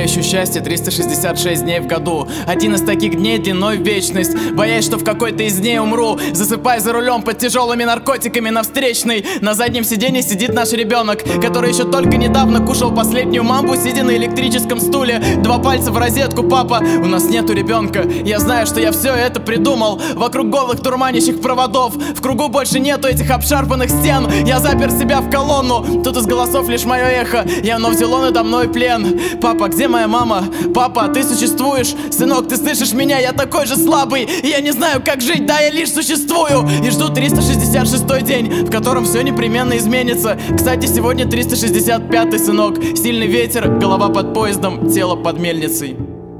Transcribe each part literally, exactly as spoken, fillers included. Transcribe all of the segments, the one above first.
ищу счастье триста шестьдесят шесть дней в году. Один из таких дней длиной в вечность. Боясь, что в какой-то из дней умру, засыпая за рулем под тяжелыми наркотиками на встречной. На заднем сиденье сидит наш ребенок, который еще только недавно кушал последнюю мамбу, сидя на электрическом стуле. Два пальца в розетку, папа, у нас нету ребенка. Я знаю, что я все это придумал. Вокруг голых турманящих проводов, в кругу больше нету этих обшарпанных стен. Я запер себя в колонну, тут из голосов лишь мое эхо. И оно взяло надо мной плен. Папа, где моя мама? Папа, ты существуешь? Сынок, ты слышишь меня? Я такой же слабый, и я не знаю, как жить, да, я лишь существую. И жду триста шестьдесят шестой день, в котором все непременно изменится. Кстати, сегодня триста шестьдесят пятый, сынок. Сильный ветер, голова под поездом, тело под мельницей.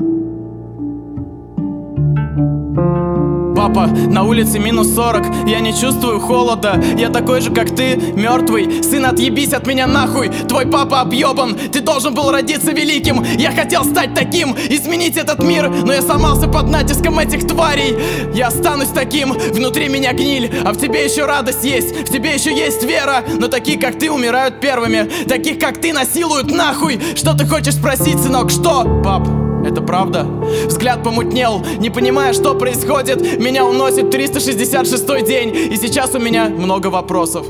Папа, на улице минус сорок, я не чувствую холода. Я такой же, как ты, мертвый. Сын, отъебись от меня нахуй. Твой папа объебан, ты должен был родиться великим. Я хотел стать таким, изменить этот мир, но я сломался под натиском этих тварей. Я останусь таким, внутри меня гниль, а в тебе еще радость есть, в тебе еще есть вера. Но такие, как ты, умирают первыми. Таких, как ты, насилуют нахуй. Что ты хочешь спросить, сынок, что? Пап, это правда? Взгляд помутнел, не понимая, что происходит. Меня уносит триста шестьдесят шестой день, и сейчас у меня много вопросов.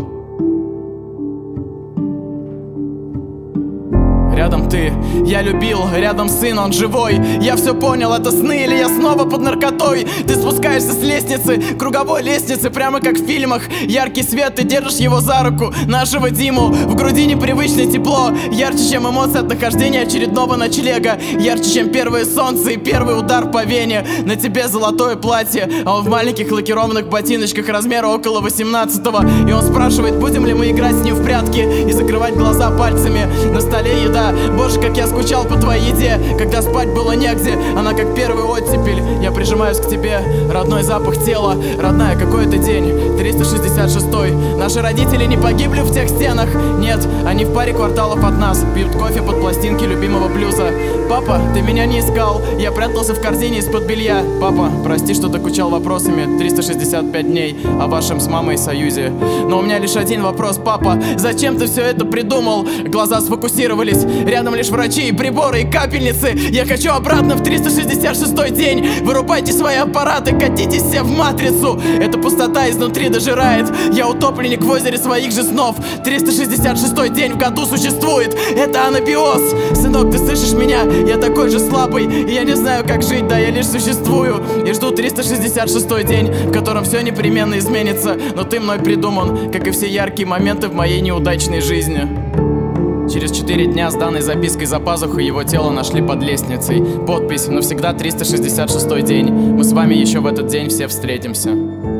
Рядом ты, я любил, рядом сын, он живой. Я все понял, это сны или я снова под наркотой? Ты спускаешься с лестницы, круговой лестницы, прямо как в фильмах. Яркий свет, ты держишь его за руку, нашего Диму. В груди непривычное тепло, ярче, чем эмоции от нахождения очередного ночлега. Ярче, чем первое солнце и первый удар по вене. На тебе золотое платье, а он в маленьких лакированных ботиночках размера около восемнадцатого. И он спрашивает, будем ли мы играть с ним в прятки и закрывать глаза пальцами. На столе еда. Боже, как я скучал по твоей еде, когда спать было негде. Она как первый оттепель. Я прижимаюсь к тебе, родной запах тела. Родная, какой это день? триста шестьдесят шестой. Наши родители не погибли в тех стенах. Нет, они в паре кварталов от нас, пьют кофе под пластинки любимого блюза. Папа, ты меня не искал, я прятался в корзине из-под белья. Папа, прости, что докучал вопросами триста шестьдесят пять дней о вашем с мамой союзе. Но у меня лишь один вопрос, папа. Зачем ты все это придумал? Глаза сфокусировались, рядом лишь врачи и приборы и капельницы. Я хочу обратно в триста шестьдесят шестой день. Вырубайте свои аппараты, катитесь все в матрицу. Эта пустота изнутри дожирает. Я утопленник в озере своих же снов. триста шестьдесят шестой день в году существует. Это анабиоз. Сынок, ты слышишь меня? Я такой же слабый, и я не знаю, как жить, да, я лишь существую. И жду триста шестьдесят шестой день, в котором все непременно изменится. Но ты мной придуман, как и все яркие моменты в моей неудачной жизни. Через четыре дня с данной запиской за пазухой его тело нашли под лестницей. Подпись: навсегда триста шестьдесят шестой день. Мы с вами еще в этот день все встретимся.